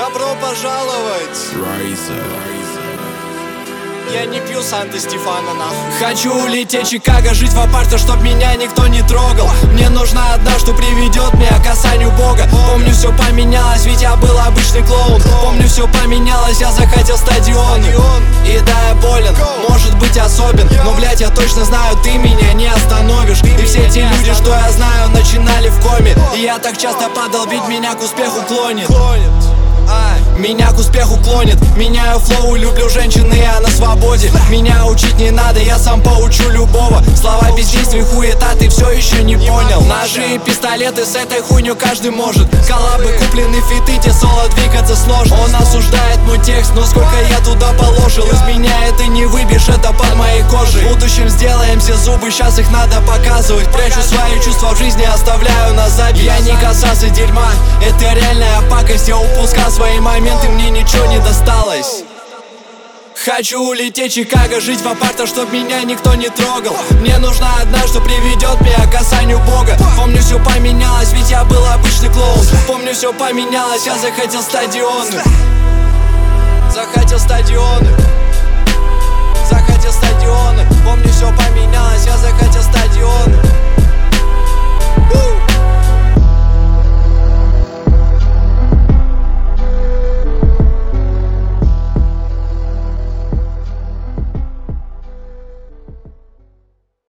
Добро пожаловать. Я не пью Санта-Стефана, нахуй. Хочу улететь в Чикаго, жить в апарте, чтоб меня никто не трогал. Мне нужна одна, что приведет меня к касанию Бога. Помню, все поменялось, ведь я был обычный клоун. Помню, все поменялось, я захотел стадион. И да, я болен, может быть особен, но, блять, я точно знаю, ты меня не остановишь. И все те люди, что я знаю, начинали в коме. И я так часто падал, ведь меня к успеху клонит. Меня к успеху клонит. Меняю флоу, люблю женщин, и я на свободе. Меня учить не надо, я сам поучу любого. Слова бездействий, хуета, ты все еще не понял. Ножи и пистолеты, с этой хуйню каждый может. Коллабы, куплены фиты, те соло двигаться сложно. Он осуждает мой текст, но сколько я туда положил. Из меня это не выбьешь, это под моей кожей. В будущем сделаем все зубы, сейчас их надо показывать. Прячу свои чувства в жизни, оставляю на запись. Я не касался дерьма, это реальная пакость. Я упускал свои моменты, мне ничего не досталось. Хочу улететь в Чикаго, жить в апартах, чтоб меня никто не трогал. Мне нужна одна, что приведет меня к касанию Бога. Помню, все поменялось, ведь я был обычный клоун. Помню, все поменялось, я захотел стадионы. Захотел стадионы.